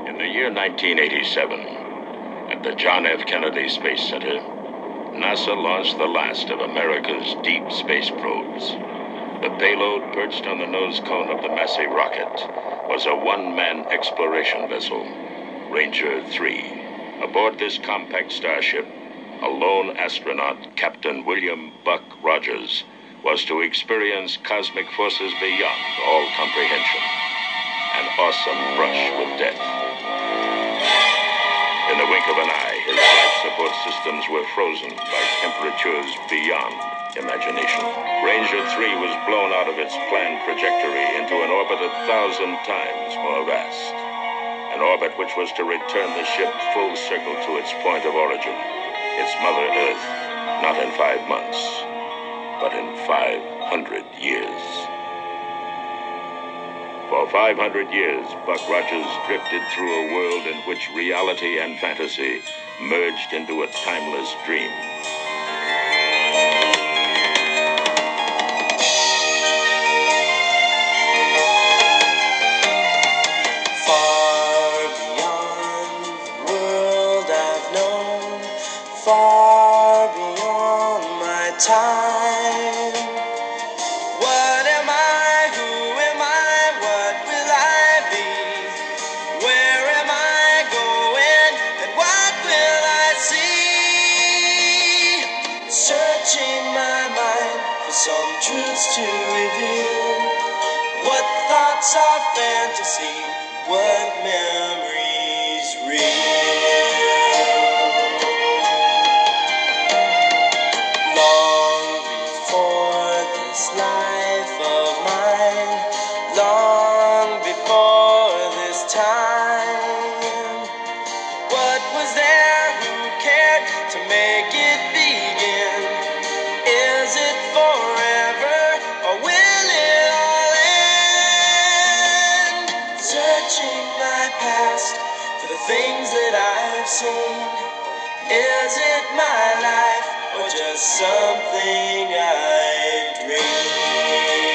In the year 1987, at the John F. Kennedy Space Center, NASA launched the last of America's deep space probes. The payload perched on the nose cone of the massive rocket was a one-man exploration vessel, Ranger 3. Aboard this compact starship, a lone astronaut, Captain William "Buck" Rogers, was to experience cosmic forces beyond all comprehension. An awesome brush with death. In the wink of an eye, his life support systems were frozen by temperatures beyond imagination. Ranger 3 was blown out of its planned trajectory into an orbit 1,000 times more vast. An orbit which was to return the ship full circle to its point of origin, its Mother Earth, not in 5 months, but in 500 years. For 500 years, Buck Rogers drifted through a world in which reality and fantasy merged into a timeless dream. Far beyond the world I've known, far beyond my time. What am I? Who am I? What will I be? Where am I going? And what will I see? Searching my mind for some truths to reveal. What thoughts are fantasy? What memories real? Long before this life of mine, long before this time, what was there? Who cared to make it begin? Is it forever, or will it all end? Searching my past for the things that I've seen. Is it my life, or just something I dream?